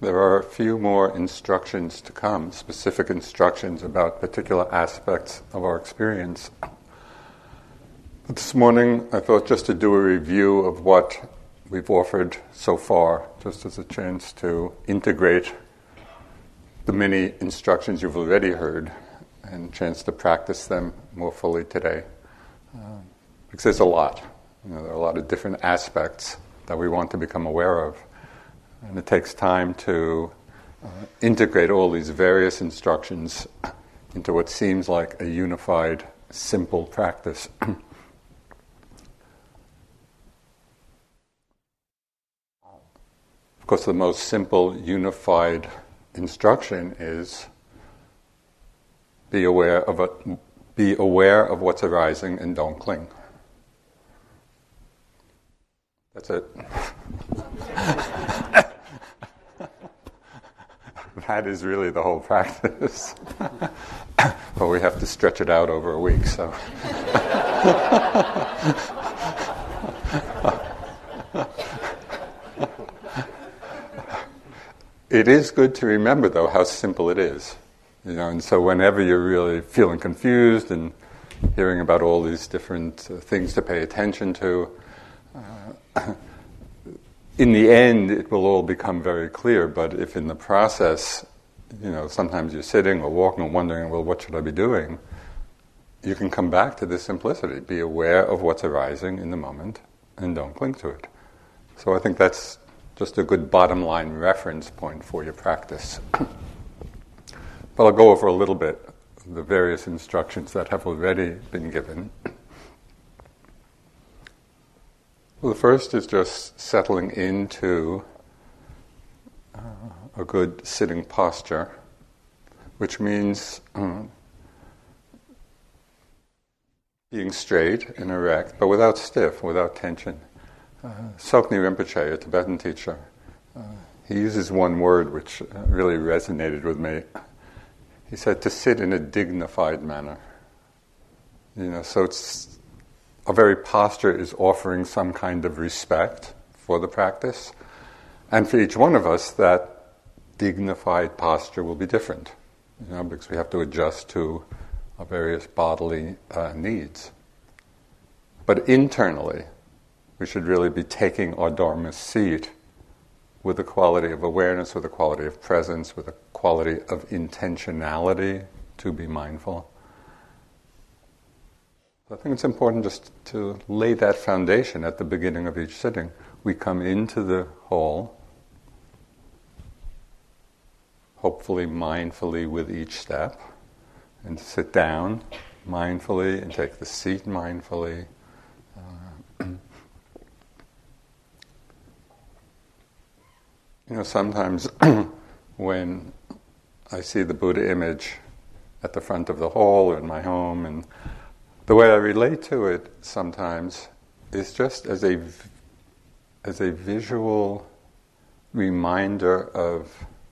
there are a few more instructions to come, specific instructions about particular aspects of our experience. But this morning, I thought just to do a review of what we've offered so far, just as a chance to integrate the many instructions you've already heard and a chance to practice them more fully today. Because there's a lot. There are a lot of different aspects that we want to become aware of. And it takes time to integrate all these various instructions into what seems like a unified, simple practice. Of course, the most simple, unified instruction is be aware of what's arising and don't cling. That's it. That is really the whole practice. But we have to stretch it out over a week, so. It is good to remember, though, how simple it is. And so whenever you're really feeling confused and hearing about all these different things to pay attention to, in the end, it will all become very clear. But if in the process, sometimes you're sitting or walking or wondering, well, what should I be doing? You can come back to this simplicity. Be aware of what's arising in the moment and don't cling to it. So I think that's just a good bottom line reference point for your practice. But I'll go over a little bit the various instructions that have already been given. Well, the first is just settling into a good sitting posture, which means being straight and erect, but without stiff, without tension. Tsoknyi Rinpoche, a Tibetan teacher, he uses one word which really resonated with me. He said to sit in a dignified manner. So it's our very posture is offering some kind of respect for the practice. And for each one of us, that dignified posture will be different, because we have to adjust to our various bodily needs. But internally, we should really be taking our Dharma seat with a quality of awareness, with a quality of presence, with a quality of intentionality to be mindful. I think it's important just to lay that foundation at the beginning of each sitting. We come into the hall, hopefully mindfully with each step, and sit down mindfully and take the seat mindfully. Sometimes when I see the Buddha image at the front of the hall or in my home, and the way I relate to it sometimes is just as a visual reminder of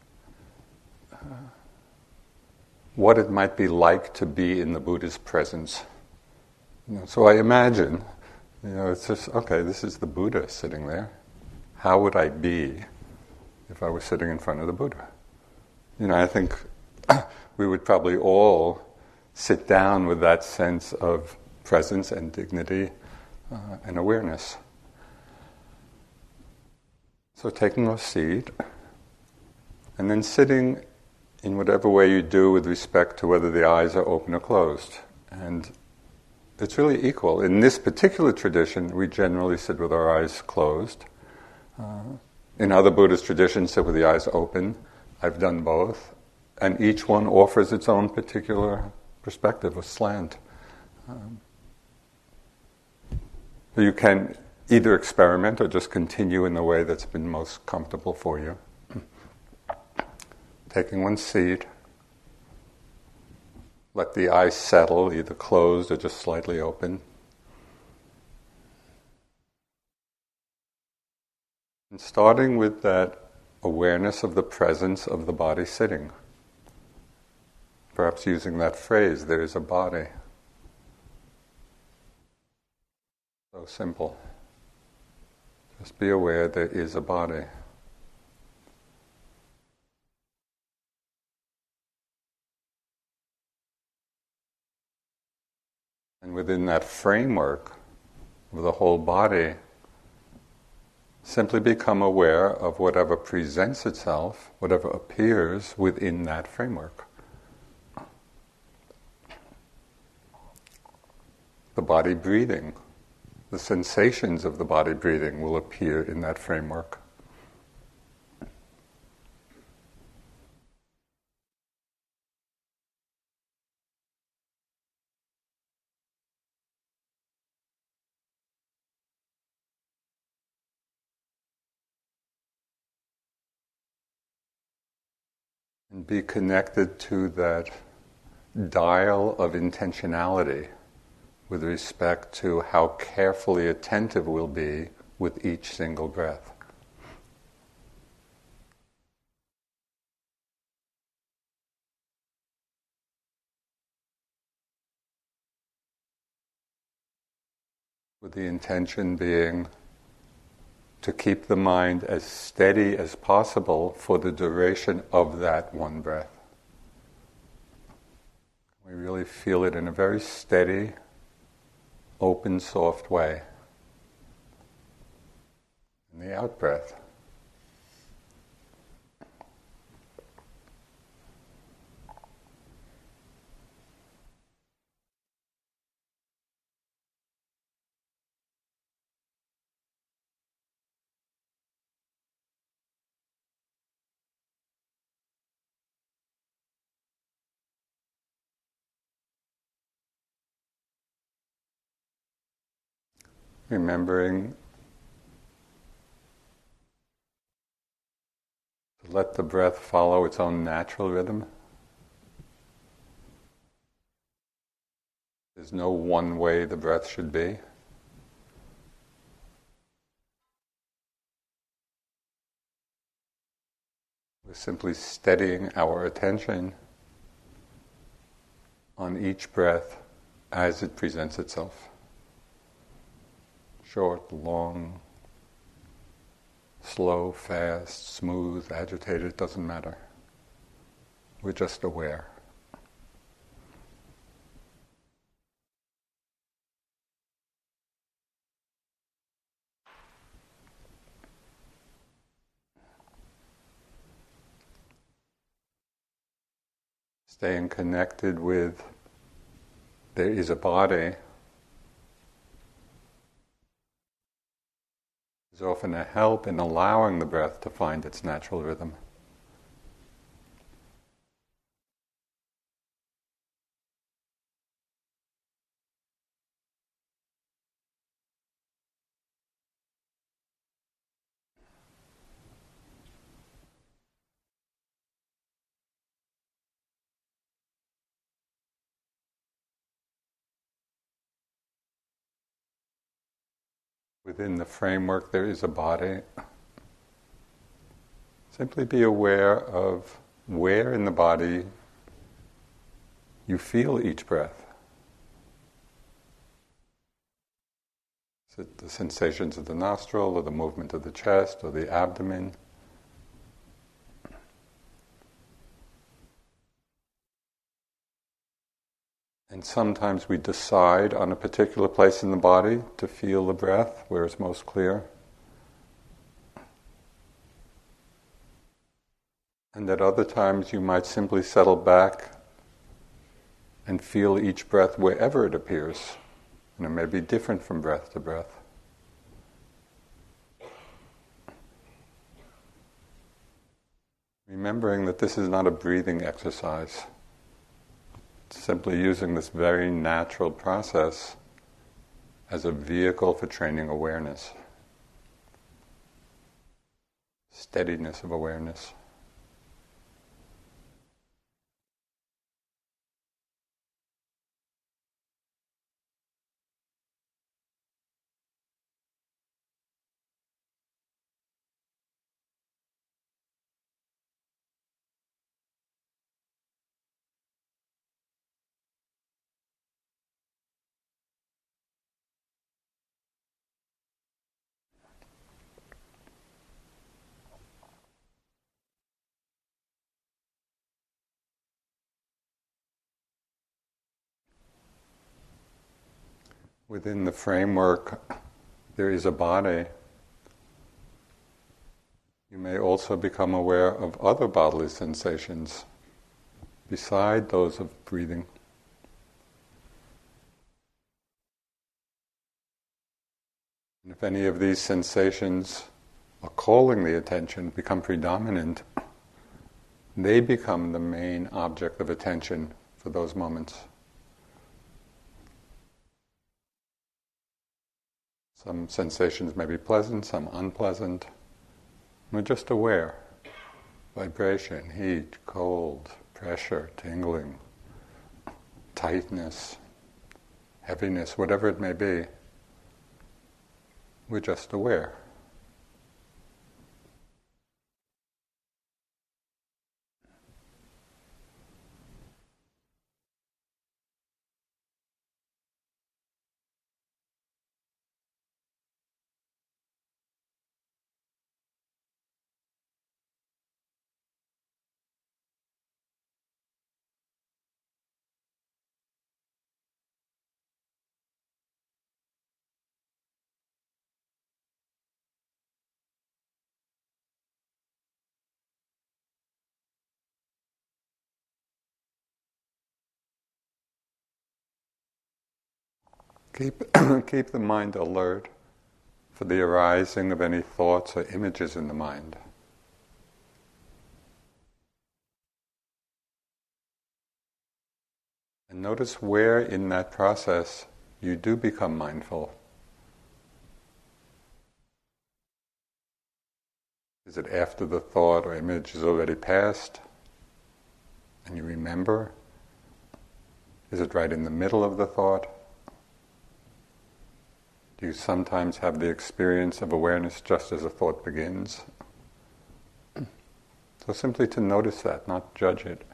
what it might be like to be in the Buddha's presence. So I imagine, it's just, okay, this is the Buddha sitting there. How would I be if I was sitting in front of the Buddha? I think we would probably all sit down with that sense of presence and dignity and awareness. So taking a seat, and then sitting in whatever way you do with respect to whether the eyes are open or closed. And it's really equal. In this particular tradition, we generally sit with our eyes closed. In other Buddhist traditions, sit with the eyes open. I've done both. And each one offers its own particular perspective or slant. You can either experiment or just continue in the way that's been most comfortable for you. Taking one seat, let the eyes settle, either closed or just slightly open. And starting with that awareness of the presence of the body sitting. Perhaps using that phrase, there is a body. So simple. Just be aware there is a body. And within that framework of the whole body, simply become aware of whatever presents itself, whatever appears within that framework. The body breathing, the sensations of the body breathing will appear in that framework. And be connected to that dial of intentionality with respect to how carefully attentive we'll be with each single breath. With the intention being to keep the mind as steady as possible for the duration of that one breath. We really feel it in a very steady, open, soft way. And the out-breath. Remembering to let the breath follow its own natural rhythm. There's no one way the breath should be. We're simply steadying our attention on each breath as it presents itself. Short, long, slow, fast, smooth, agitated, it doesn't matter. We're just aware. Staying connected with there is a body is often a help in allowing the breath to find its natural rhythm. Within the framework there is a body. Simply be aware of where in the body you feel each breath. Is it the sensations of the nostril, or the movement of the chest, or the abdomen? And sometimes we decide on a particular place in the body to feel the breath where it's most clear. And at other times you might simply settle back and feel each breath wherever it appears. And it may be different from breath to breath. Remembering that this is not a breathing exercise. It's simply using this very natural process as a vehicle for training awareness. Steadiness of awareness. within the framework there is a body, you may also become aware of other bodily sensations beside those of breathing. And if any of these sensations are calling the attention, become predominant, they become the main object of attention for those moments. Some sensations may be pleasant, some unpleasant. We're just aware. Vibration, heat, cold, pressure, tingling, tightness, heaviness, whatever it may be. We're just aware. Keep the mind alert for the arising of any thoughts or images in the mind. And notice where in that process you do become mindful. Is it after the thought or image is already passed and you remember? Is it right in the middle of the thought? Do you sometimes have the experience of awareness just as a thought begins? So simply to notice that, not judge it.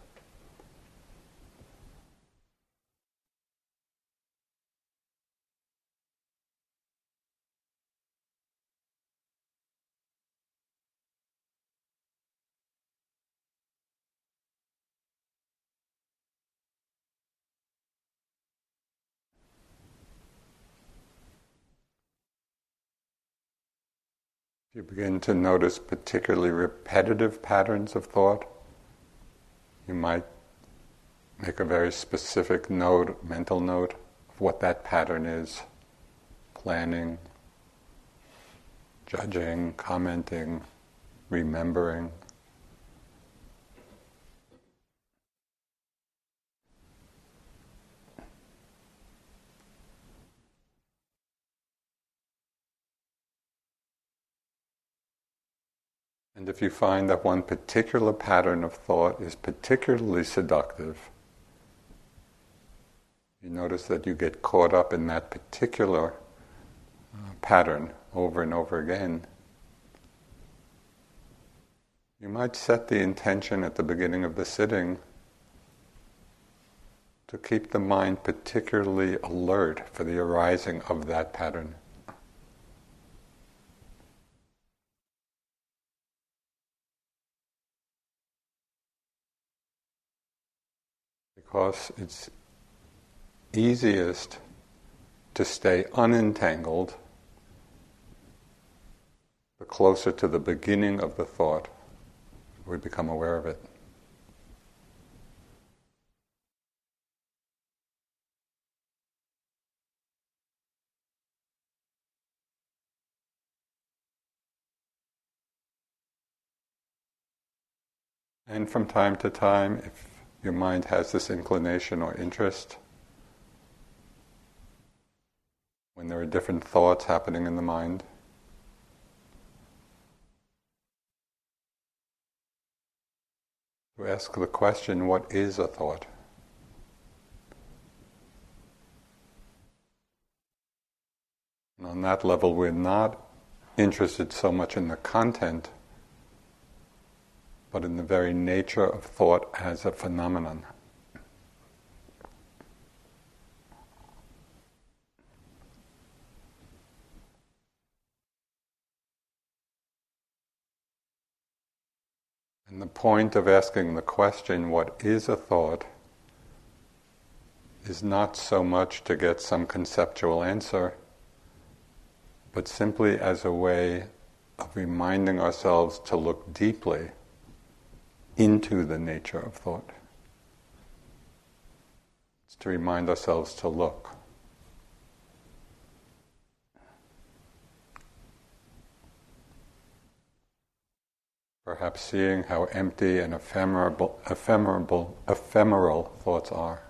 If you begin to notice particularly repetitive patterns of thought, you might make a very specific note, mental note, of what that pattern is. Planning, judging, commenting, remembering. And if you find that one particular pattern of thought is particularly seductive, you notice that you get caught up in that particular pattern over and over again. You might set the intention at the beginning of the sitting to keep the mind particularly alert for the arising of that pattern. Because it's easiest to stay unentangled the closer to the beginning of the thought we become aware of it. And from time to time, if your mind has this inclination or interest, when there are different thoughts happening in the mind, to ask the question, what is a thought? And on that level, we're not interested so much in the content, but in the very nature of thought as a phenomenon. And the point of asking the question, what is a thought, is not so much to get some conceptual answer, but simply as a way of reminding ourselves to look deeply into the nature of thought. It's to remind ourselves to look. Perhaps seeing how empty and ephemeral thoughts are.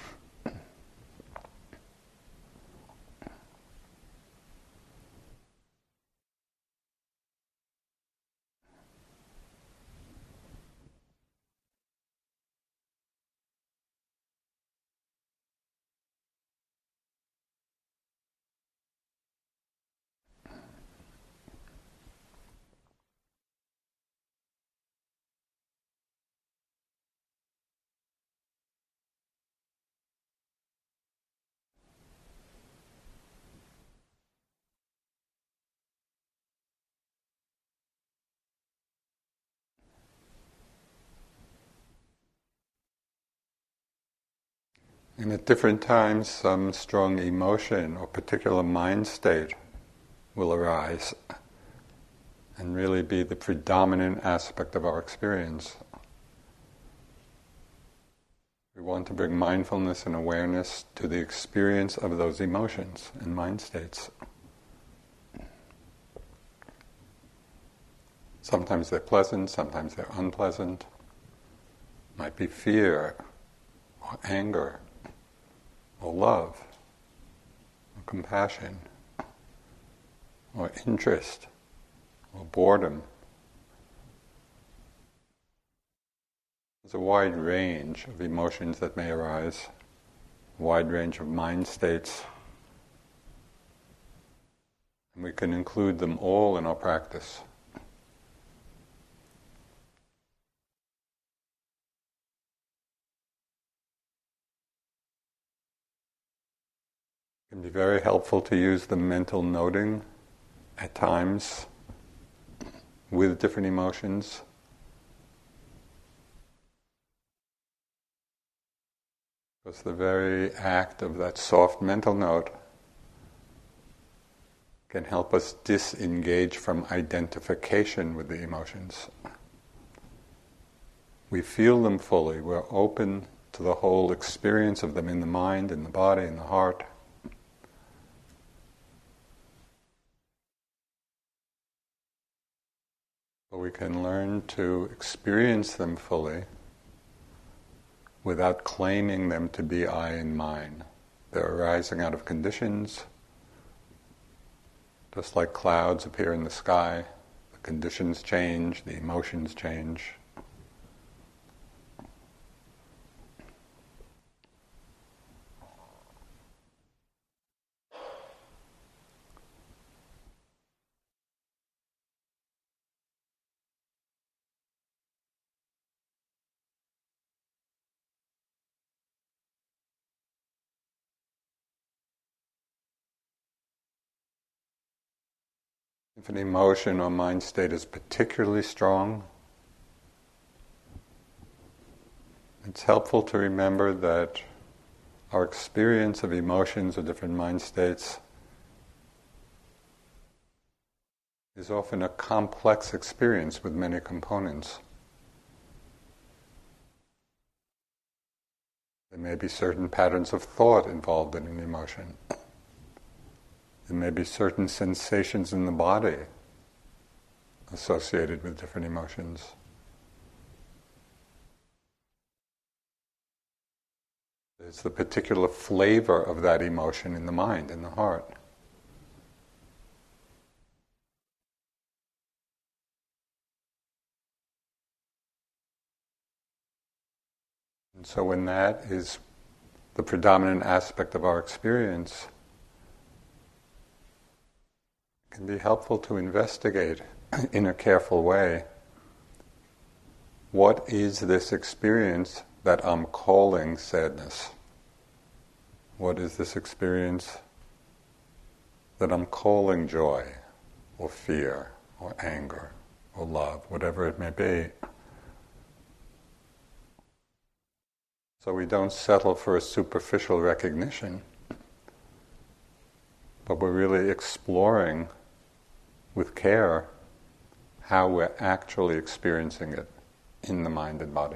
And at different times, some strong emotion or particular mind state will arise and really be the predominant aspect of our experience. We want to bring mindfulness and awareness to the experience of those emotions and mind states. Sometimes they're pleasant, sometimes they're unpleasant. Might be fear, or anger, or love, or compassion, or interest, or boredom. There's a wide range of emotions that may arise, a wide range of mind states, and we can include them all in our practice. It can be very helpful to use the mental noting at times with different emotions. Because the very act of that soft mental note can help us disengage from identification with the emotions. We feel them fully, we're open to the whole experience of them in the mind, in the body, in the heart. But we can learn to experience them fully without claiming them to be I and mine. They're arising out of conditions, just like clouds appear in the sky. The conditions change, the emotions change. If an emotion or mind state is particularly strong, it's helpful to remember that our experience of emotions or different mind states is often a complex experience with many components. There may be certain patterns of thought involved in an emotion. There may be certain sensations in the body associated with different emotions. There's the particular flavor of that emotion in the mind, in the heart. And so when that is the predominant aspect of our experience, it can be helpful to investigate in a careful way, what is this experience that I'm calling sadness? What is this experience that I'm calling joy, or fear, or anger, or love, whatever it may be? So we don't settle for a superficial recognition, but we're really exploring with care how we're actually experiencing it in the mind and body.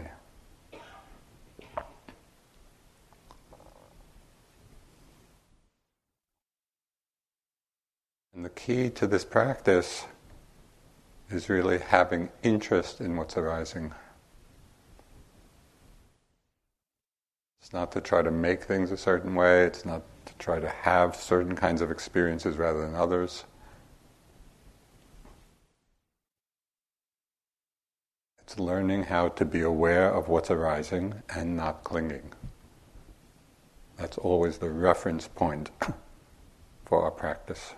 And the key to this practice is really having interest in what's arising. It's not to try to make things a certain way, it's not to try to have certain kinds of experiences rather than others. It's learning how to be aware of what's arising and not clinging. That's always the reference point for our practice.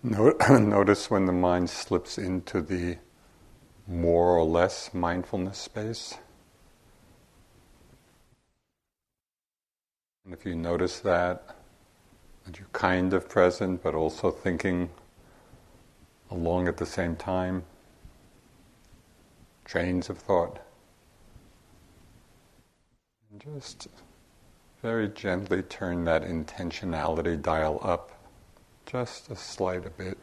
Notice when the mind slips into the more or less mindfulness space. And if you notice that you're kind of present but also thinking along at the same time, trains of thought, and just very gently turn that intentionality dial up just a slight a bit.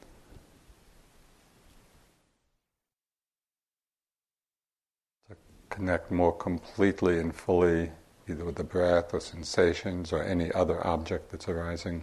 To connect more completely and fully either with the breath or sensations or any other object that's arising.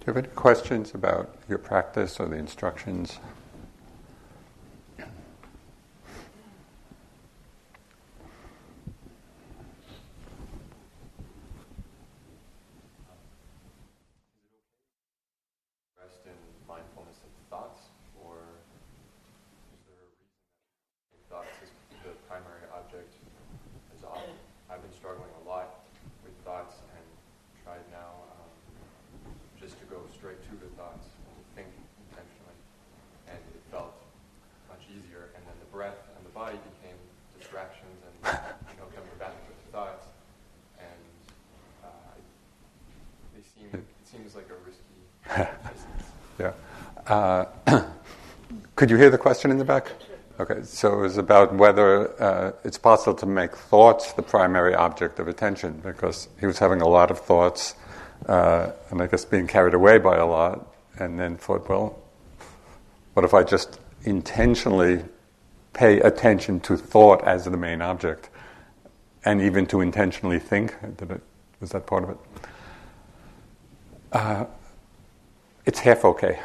you have any questions about your practice or the instructions? Rest in mindfulness of thoughts, or is there a reason that thoughts is the primary object? As I've been struggling a lot with thoughts and tried now just to go straight to the thoughts and to think intentionally, and it felt much easier. And then the breath and the body became distractions, and coming back to the thoughts, and it seems like a risky business. Yeah. Could you hear the question in the back? Okay, so it was about whether it's possible to make thoughts the primary object of attention, because he was having a lot of thoughts, and I guess being carried away by a lot, and then thought, well, what if I just intentionally pay attention to thought as the main object, and even to intentionally think? Was that part of it? It's half okay.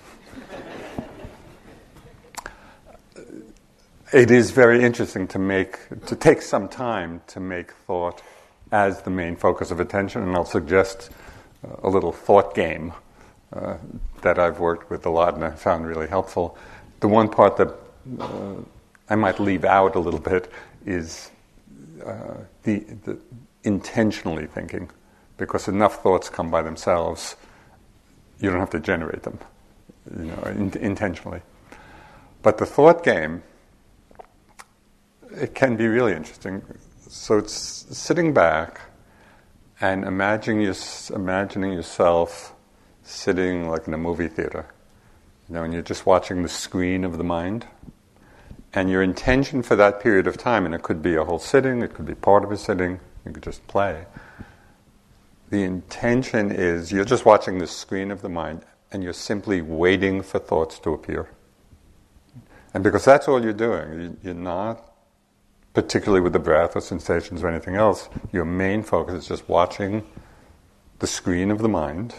It is very interesting to take some time to make thought as the main focus of attention, and I'll suggest a little thought game that I've worked with a lot and I found really helpful. The one part that I might leave out a little bit is the intentionally thinking, because enough thoughts come by themselves. You don't have to generate them, intentionally. But the thought game, it can be really interesting. So it's sitting back and imagining yourself sitting like in a movie theater, and you're just watching the screen of the mind. And your intention for that period of time, and it could be a whole sitting, it could be part of a sitting, you could just play. The intention is you're just watching the screen of the mind and you're simply waiting for thoughts to appear. And because that's all you're doing, you're not, particularly with the breath or sensations or anything else, your main focus is just watching the screen of the mind.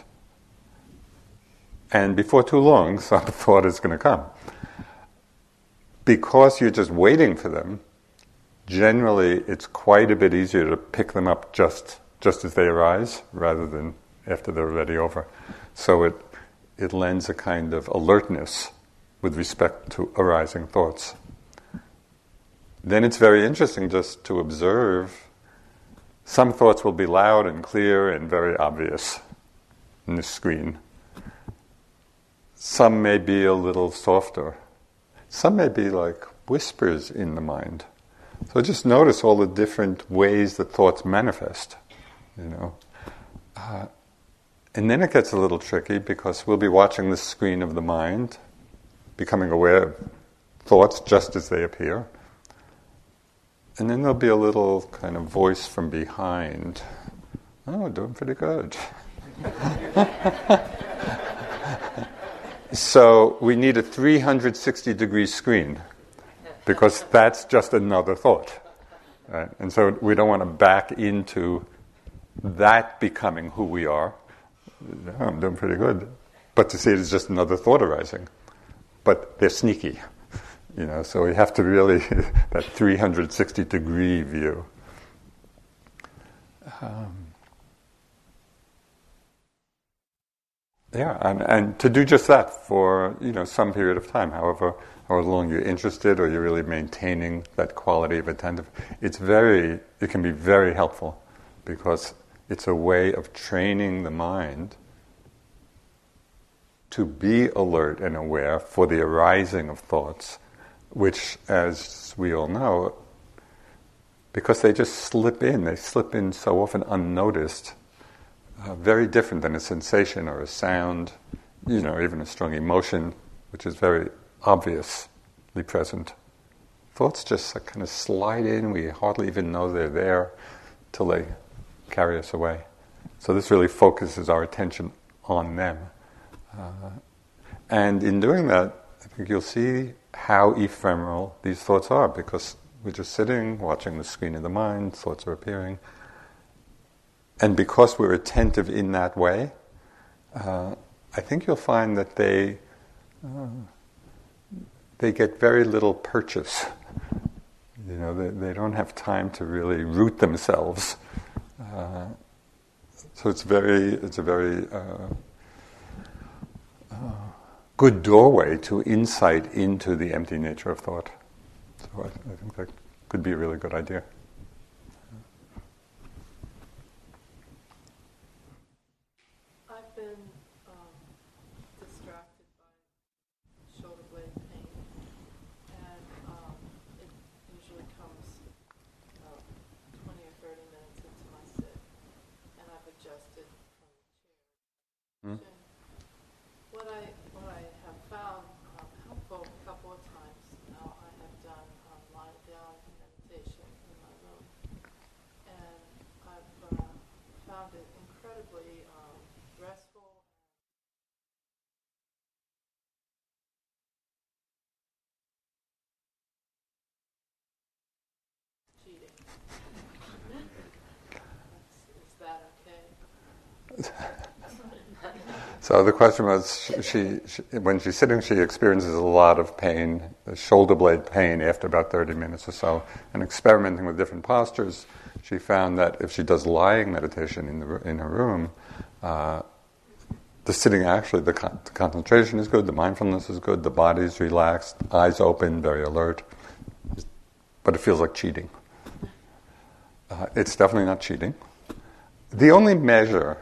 And before too long, some thought is going to come. Because you're just waiting for them, generally it's quite a bit easier to pick them up just as they arise, rather than after they're already over. So it lends a kind of alertness with respect to arising thoughts. Then it's very interesting just to observe. Some thoughts will be loud and clear and very obvious in the screen. Some may be a little softer. Some may be like whispers in the mind. So just notice all the different ways that thoughts manifest. And then it gets a little tricky, because we'll be watching the screen of the mind, becoming aware of thoughts just as they appear. And then there'll be a little kind of voice from behind. Oh, doing pretty good. So we need a 360-degree screen, because that's just another thought. Right? And so we don't want to back into that becoming who we are. Oh, I'm doing pretty good. But to see it as just another thought arising. But they're sneaky. So we have to really, that 360-degree view. And to do just that for, some period of time, however long you're interested or you're really maintaining that quality of attentive, it can be very helpful, because it's a way of training the mind to be alert and aware for the arising of thoughts, which, as we all know, because they just slip in so often unnoticed, very different than a sensation or a sound, even a strong emotion, which is very obviously present. Thoughts just kind of slide in, we hardly even know they're there till they carry us away. So this really focuses our attention on them. And in doing that, I think you'll see how ephemeral these thoughts are, because we're just sitting, watching the screen of the mind, thoughts are appearing. And because we're attentive in that way, I think you'll find that they get very little purchase. They don't have time to really root themselves. So it's a very good doorway to insight into the empty nature of thought. So I think that could be a really good idea. I've been distracted by shoulder blade pain, and it usually comes about 20 or 30 minutes into my sit, and I've adjusted from the chair. What I have found helpful a couple of times now, I have done lying down meditation in my room, and I've found it incredibly restful. Cheating. Is that okay? So the question was, when she's sitting, she experiences a lot of pain, shoulder blade pain, after about 30 minutes or so. And experimenting with different postures, she found that if she does lying meditation in her room, the sitting actually, the concentration is good, the mindfulness is good, the body's relaxed, eyes open, very alert, but it feels like cheating. It's definitely not cheating. The only measure,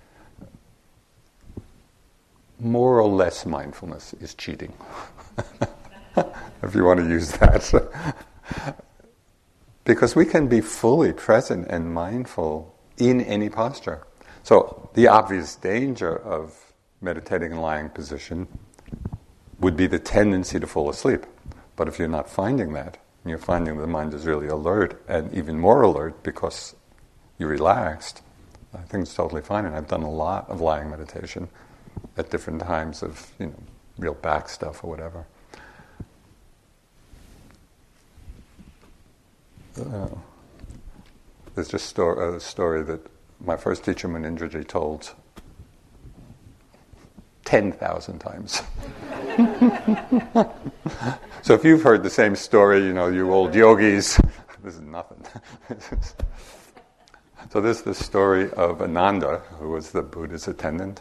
more or less mindfulness, is cheating. If you want to use that. Because we can be fully present and mindful in any posture. So the obvious danger of meditating in lying position would be the tendency to fall asleep. But if you're not finding that, and you're finding the mind is really alert, and even more alert because you're relaxed, I think it's totally fine. And I've done a lot of lying meditation at different times of, real back stuff or whatever. There's just a story that my first teacher, Munindraji, told 10,000 times. So if you've heard the same story, you old yogis, this is nothing. So this is the story of Ananda, who was the Buddha's attendant.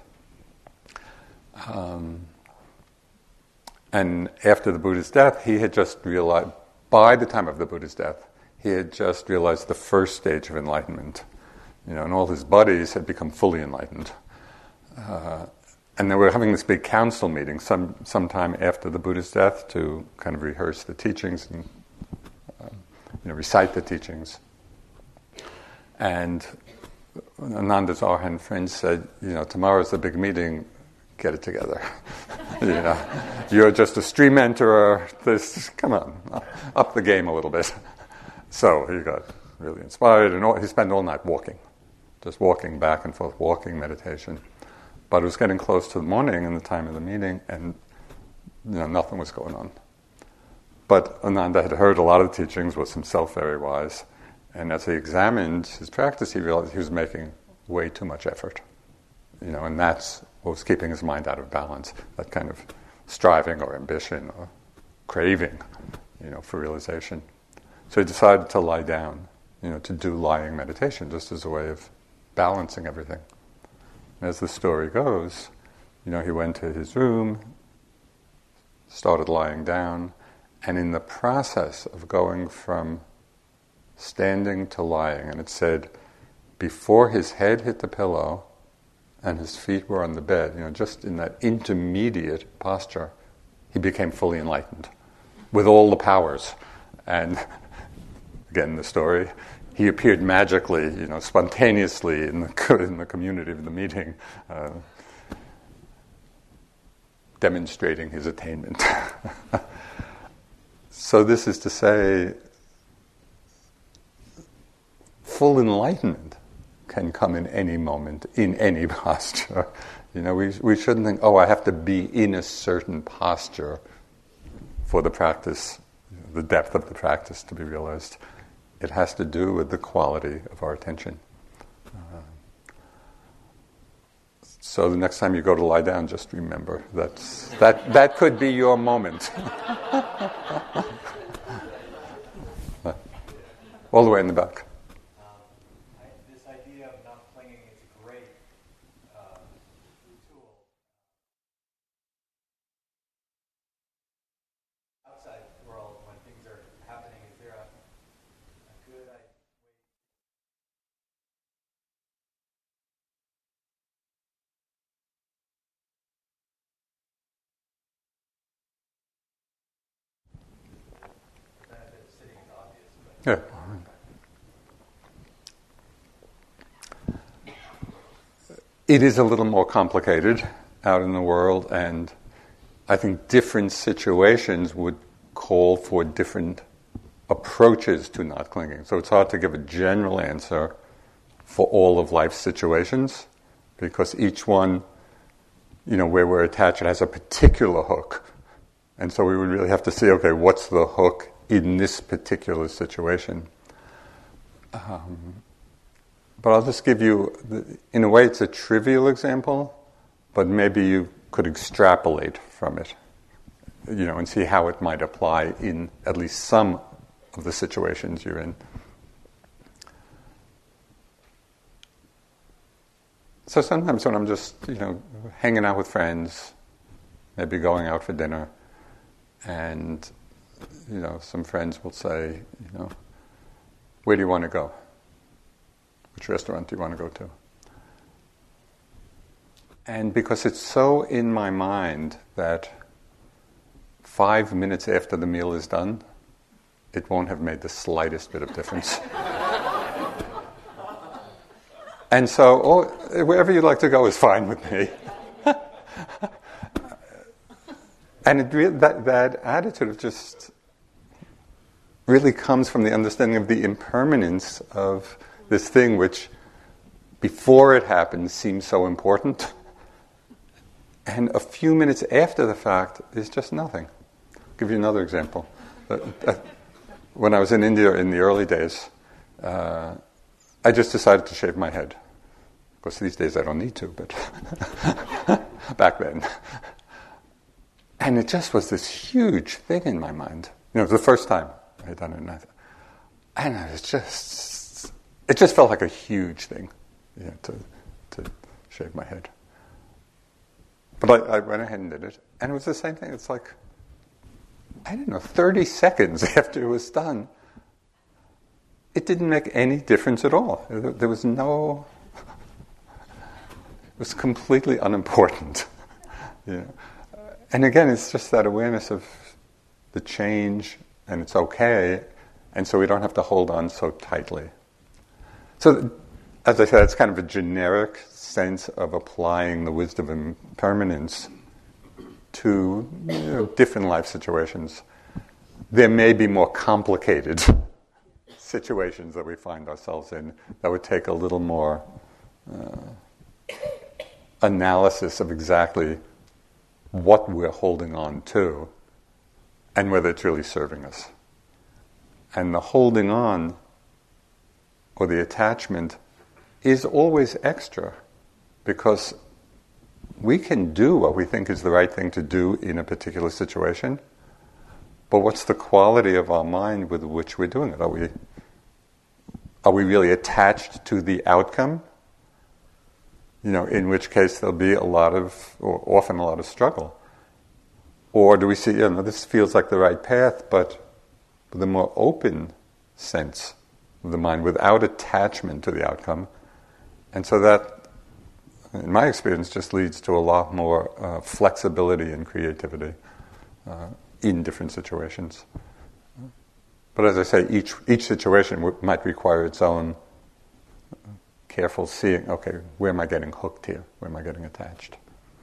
And after the Buddha's death, he had just realized, by the time of the Buddha's death, he had just realized the first stage of enlightenment. And all his buddies had become fully enlightened. And they were having this big council meeting sometime after the Buddha's death to kind of rehearse the teachings and recite the teachings. And Ananda's Arhan friend said, tomorrow's the big meeting, get it together. You're just a stream enterer. Come on, up the game a little bit. So he got really inspired, and he spent all night walking, just walking back and forth, walking meditation. But it was getting close to the morning and the time of the meeting, and nothing was going on. But Ananda had heard a lot of the teachings, was himself very wise, and as he examined his practice, he realized he was making way too much effort. And that's what was keeping his mind out of balance, that kind of striving or ambition or craving, for realization. So he decided to lie down, to do lying meditation, just as a way of balancing everything. And as the story goes, he went to his room, started lying down, and in the process of going from standing to lying, and it said, before his head hit the pillow and his feet were on the bed, just in that intermediate posture, he became fully enlightened with all the powers. And again, the story, he appeared magically, spontaneously in the community of the meeting, demonstrating his attainment. So this is to say, full enlightenment can come in any moment, in any posture. We shouldn't think, I have to be in a certain posture for the practice, the depth of the practice to be realized. It has to do with the quality of our attention. So the next time you go to lie down, just remember that could be your moment. All the way in the back. This idea of not clinging is a great tool. Outside world, when things are happening, is there a good idea? The benefit of sitting is obvious, but Yeah. It is a little more complicated out in the world, and I think different situations would call for different approaches to not clinging. So it's hard to give a general answer for all of life's situations, because each one, where we're attached, it has a particular hook. And so we would really have to see, okay, what's the hook in this particular situation? But I'll just give you, in a way it's a trivial example, but maybe you could extrapolate from it, and see how it might apply in at least some of the situations you're in. So sometimes when I'm just, hanging out with friends, maybe going out for dinner, and, some friends will say, where do you want to go? Which restaurant do you want to go to? And because it's so in my mind that 5 minutes after the meal is done, it won't have made the slightest bit of difference. And so, wherever you'd like to go is fine with me. And that attitude of just really comes from the understanding of the impermanence of this thing which, before it happens, seems so important. And a few minutes after the fact is just nothing. I'll give you another example. When I was in India in the early days, I just decided to shave my head. Of course, these days I don't need to, but back then. And it just was this huge thing in my mind. It was the first time I had done it. And it just felt like a huge thing, to shave my head. But I went ahead and did it. And it was the same thing. It's like, 30 seconds after it was done, it didn't make any difference at all. There was it was completely unimportant. And again, it's just that awareness of the change, and it's okay, and so we don't have to hold on so tightly. So, as I said, it's kind of a generic sense of applying the wisdom of impermanence to different life situations. There may be more complicated situations that we find ourselves in that would take a little more analysis of exactly what we're holding on to and whether it's really serving us. And the holding on or the attachment is always extra, because we can do what we think is the right thing to do in a particular situation, but what's the quality of our mind with which we're doing it? Are we really attached to the outcome? In which case there'll be often a lot of struggle. Or do we see, this feels like the right path, but with a more open sense of the mind, without attachment to the outcome. And so that, in my experience, just leads to a lot more flexibility and creativity in different situations. But as I say, each situation might require its own careful seeing. Okay, where am I getting hooked here? Where am I getting attached?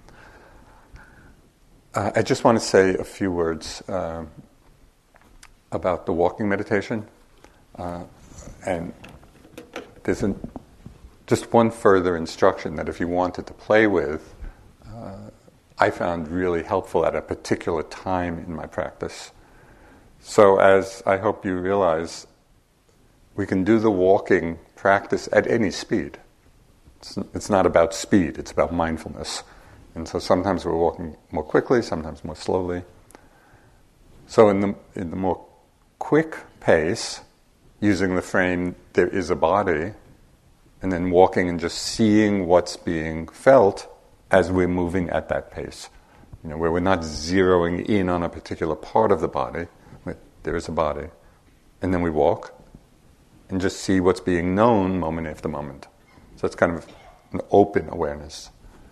I just want to say a few words about the walking meditation. And there's just one further instruction that if you wanted to play with, I found really helpful at a particular time in my practice. So as I hope you realize, we can do the walking practice at any speed. It's not about speed, it's about mindfulness. And so sometimes we're walking more quickly, sometimes more slowly. So in the more quick pace, using the frame, there is a body, and then walking and just seeing what's being felt as we're moving at that pace. Where we're not zeroing in on a particular part of the body, there is a body. And then we walk and just see what's being known moment after moment. So it's kind of an open awareness.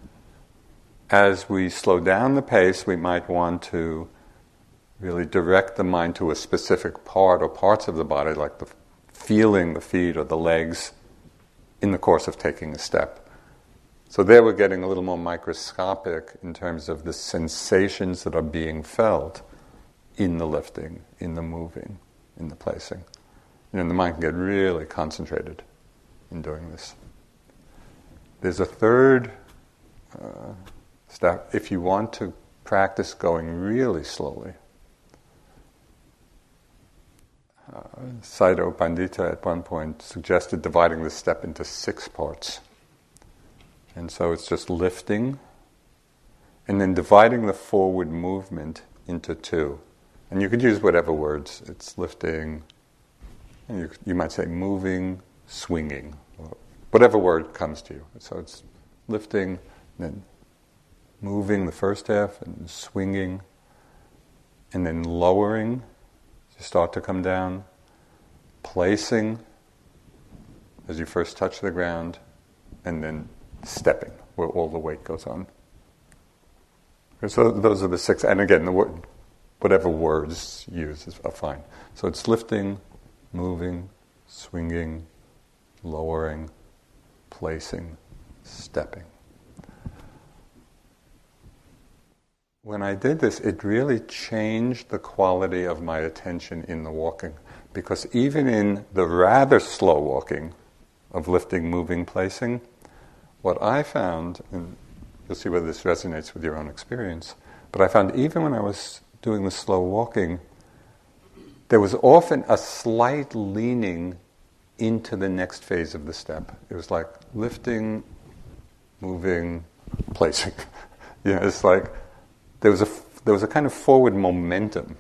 As we slow down the pace, we might want to really direct the mind to a specific part or parts of the body, like feeling the feet or the legs in the course of taking a step. So there we're getting a little more microscopic in terms of the sensations that are being felt in the lifting, in the moving, in the placing. The mind can get really concentrated in doing this. There's a third step. If you want to practice going really slowly, Sayadaw Pandita at one point suggested dividing the step into 6 parts. And so it's just lifting, and then dividing the forward movement into 2. And you could use whatever words. It's lifting, and you might say moving, swinging, or whatever word comes to you. So it's lifting, then moving the first half, and swinging, and then lowering. You start to come down, placing as you first touch the ground, and then stepping, where all the weight goes on. So those are the 6, and again, whatever words used are fine. So it's lifting, moving, swinging, lowering, placing, stepping. When I did this, it really changed the quality of my attention in the walking, because even in the rather slow walking of lifting, moving, placing, what I found, and you'll see whether this resonates with your own experience, but I found even when I was doing the slow walking, there was often a slight leaning into the next phase of the step. It was like lifting, moving, placing. It's like there was a kind of forward momentum,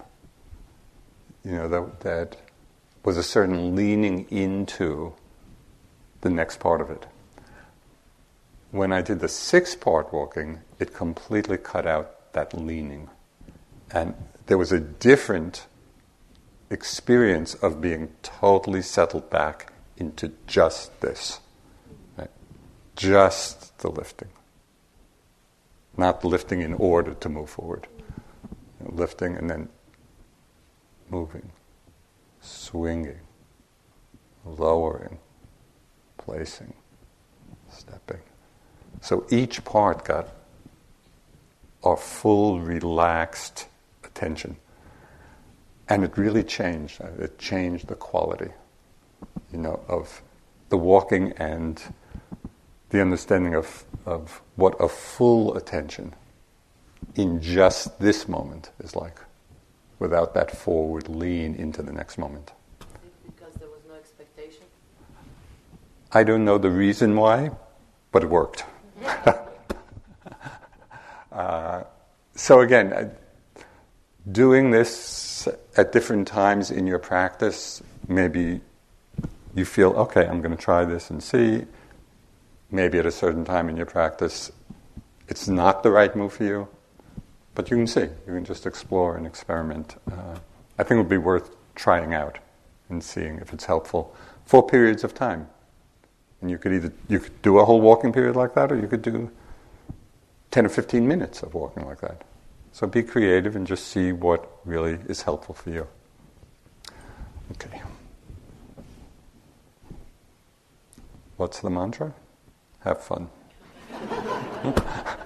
that was a certain leaning into the next part of it. When I did the 6-part walking, it completely cut out that leaning. And there was a different experience of being totally settled back into just this. Right? Just the lifting. Not lifting in order to move forward. Lifting and then moving, swinging, lowering, placing, stepping. So each part got our full, relaxed attention. And it really changed. It changed the quality, of the walking and the understanding of what a full attention in just this moment is like, without that forward lean into the next moment. Because there was no expectation? I don't know the reason why, but it worked. So again, doing this at different times in your practice, maybe you feel, okay, I'm going to try this and see. Maybe at a certain time in your practice, it's not the right move for you, but you can see. You can just explore and experiment. I think it would be worth trying out and seeing if it's helpful for periods of time. And you could do a whole walking period like that, or you could do 10 or 15 minutes of walking like that. So be creative and just see what really is helpful for you. Okay. What's the mantra? Have fun.